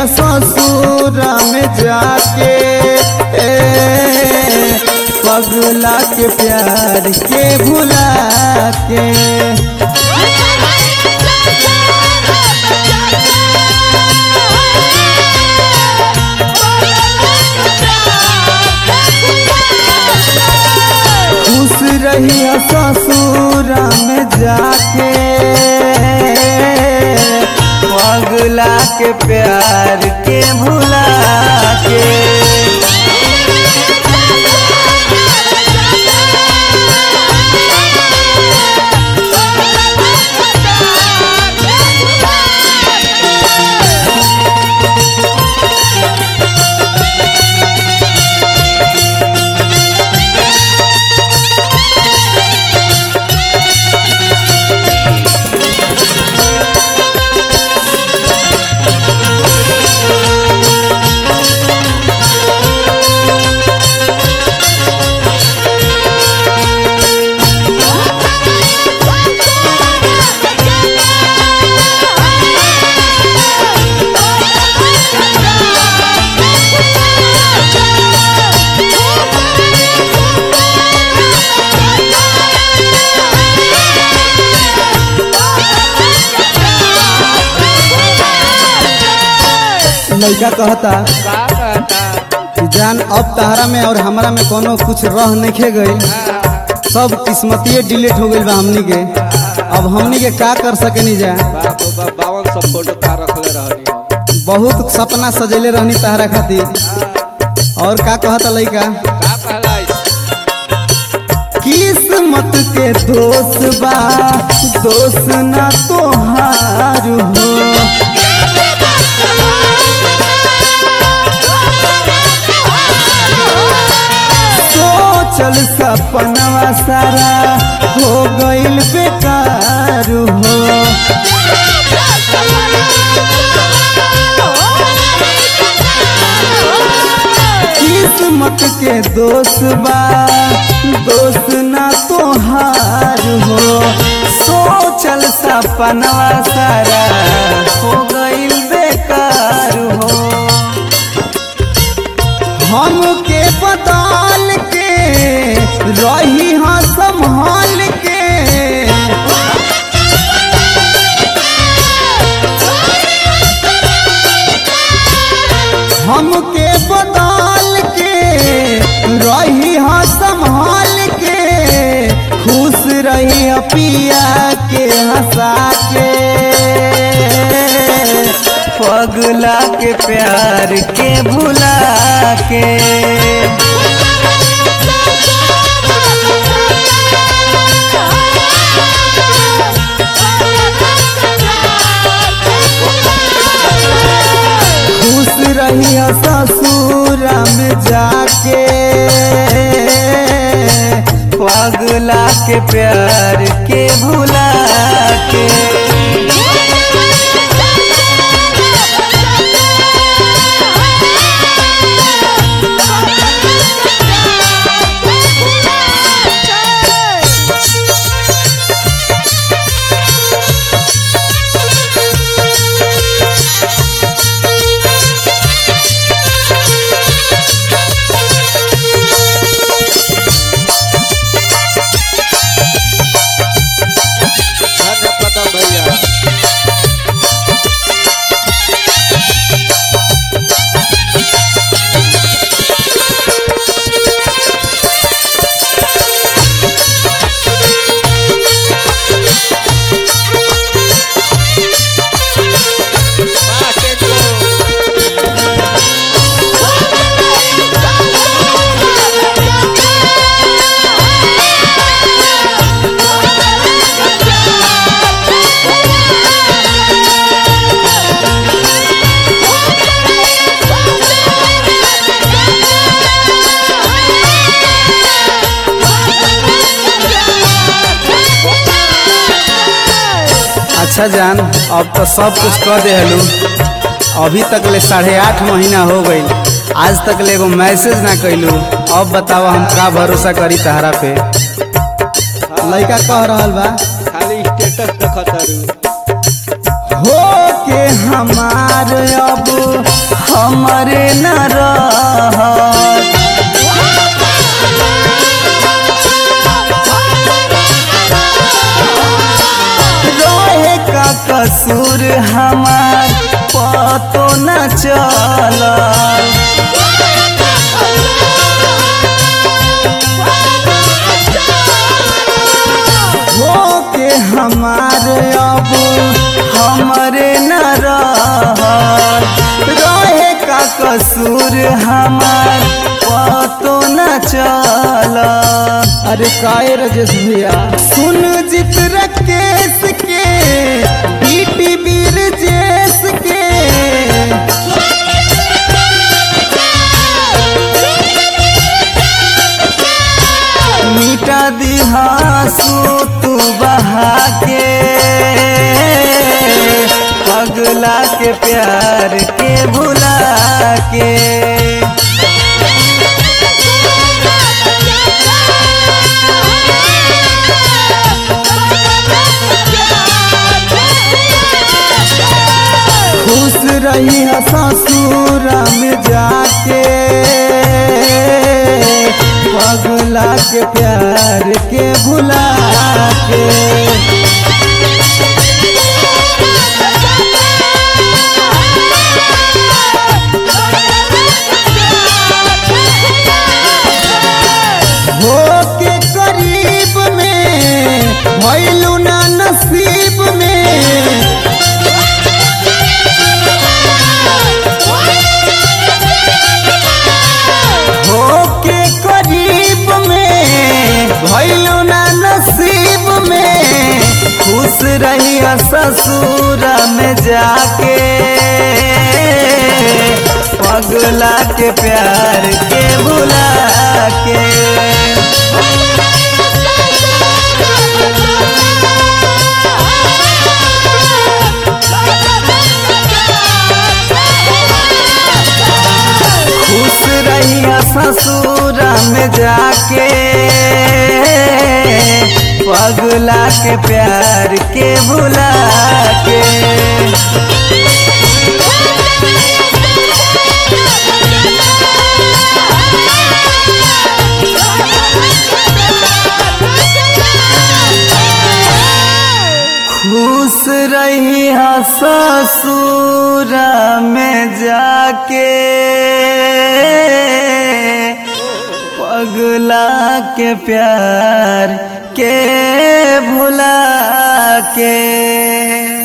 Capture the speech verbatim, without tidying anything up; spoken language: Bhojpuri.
ससुर में जाके पगला के प्यार के भुला के। खुश रही ससुर में जाके पगला के प्यार के भुला के। लड़का कहता कि जान अब तहरा में और हमरा में कोनो कुछ रह नहीं गई, सब किस्मतिये डिलीट हो गई बा हमनी के। अब हमनी के का कर सकेनी जा। बावन सब फोटो का रखले रहनी, बहुत सपना सजेले रहनी तहरा खातिर। और का कहता लड़का का कहला किस्मत के दोस्त बा दोस्त ना तोहार हो। चल सपनवा सारा हो गइल बेकार हो। किस्मत के दोस्त बा दोस्त ना तोहार हो। सोचल सपनवा सारा हो गइल बेकार हो। हमके बदल के रही हाँ संभाल के, हमके बदल के रही हाँ संभाल के। खुश रही पिया के हंसा के पगला के प्यार के भुला के। रही ससुर में जाके पगला के प्यार के भुला के। अच्छा जान अब तो सब कुछ कर दे हलू। अभी तक ले साढ़े आठ महीना हो गई, आज तक ले एगो मैसेज ना कैलू। अब बताओ हम का भरोसा करी तहरा पे। लड़का कह रहल बा खाली स्टेटस देखत हो के हमार अब हमरे न रहत। रोहे का कसूर हमार पतो न चलल। होके हमारे अब हमरे न रहत। रोहे का कसूर हमार पतो न चल। अरे काहे राजेश भैया? सुन जित राकेश के बीटी बीर जेस के मिटा दिहा सो तू बहा के पगला के प्यार के भुला के। खुश रही ससुरा में जाके पगला के प्यार के भुला के। होके करीब में भइलू ना नसीब में। होके करीब में भइलू ना नसीब में। खुश रही ससुर में जाके पगला के प्यार के भुला के। खुश रही ससुर में जाके पगला के प्यार के भुला के। खुश रही ससुर में जाके पगला के प्यार के भुला के।